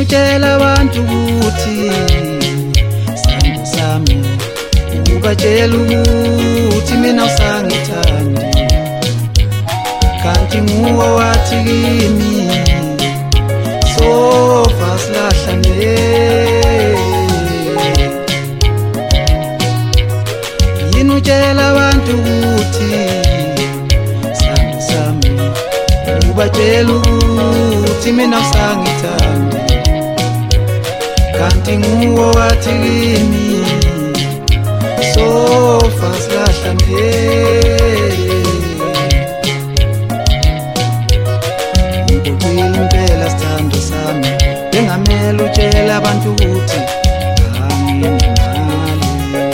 utshela abantu ukuthi sando sami, ubatshela ukuthi mina usangithandi, kanti nguwe wathi kimi sofa silahlane. Yini utshela abantu ukuthi sando sami, ubatshela ukuthi mina usangithandi, kanti nguwe wathi kimi sofa silahlane. Impela sithando sami, bengamele utshela abantu ukuthi anginemali.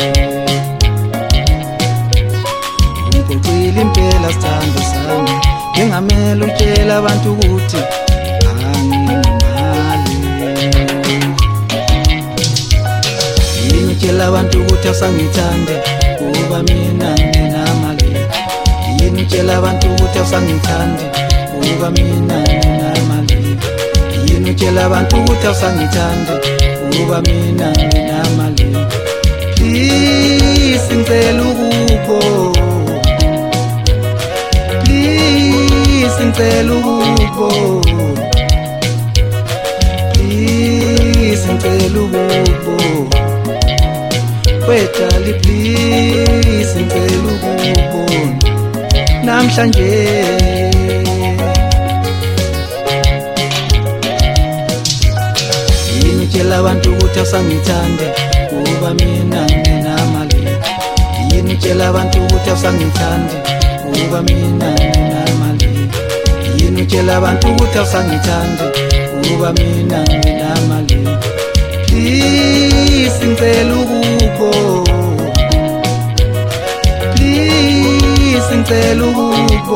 Ngicocile impela sithando sami, bengamele utshela abantu ukuthi anginemali. Yini utshela abantu ukuthi awusangithande kuba mina nginamali. Yini utshela abantu ukuthi awusangithande kuba mina nginamali. Yini utshela abantu ukuthi awusangithande kuba mina nginamali. Please ngicela ukubo, please ngicela ukubo, please ngicela ukubo, wetali please ngicela ukubo namhlanje. Utshela abantu ukuthi awusangithande kuba mina nginamali. Yini utshela abantu ukuthi awusangithande kuba mina nginamali. Yini utshela abantu ukuthi awusangithande kuba mina nginamali. Please ngicela ukubo, please ngicela ukubo,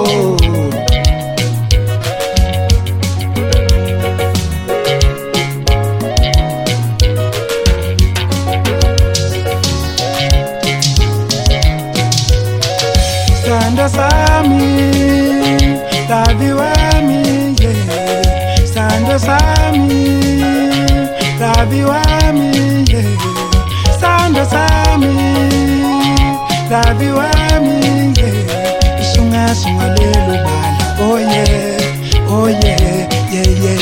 sando sami, Davi wami, yeah. Sando sami, Davi wami, yeah. Sando sami, Davi wami, yeah. Isunga sunga lelo bala, oh yeah, oh yeah, yeah yeah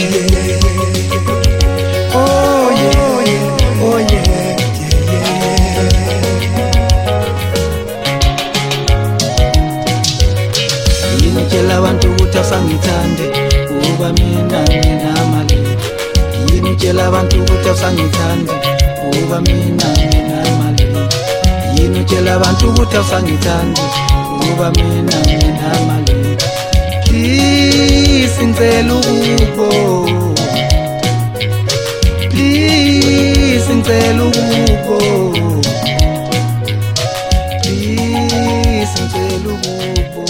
yeah. Oh yeah, oh yeah, yeah yeah. Yini utshela abantu ukuthi awusangithande kuba mina nginamali. Yini utshela abantu ukuthi awusangithande kuba mina nginamali. Yini utshela abantu ukuthi awusangithande kuba mina nginamali. Please ngicela ukubo, please ngicela ukubo, please ngicela ukubo,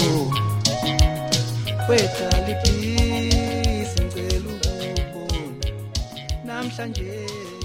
wetali please ngicela ukubo namhlanje.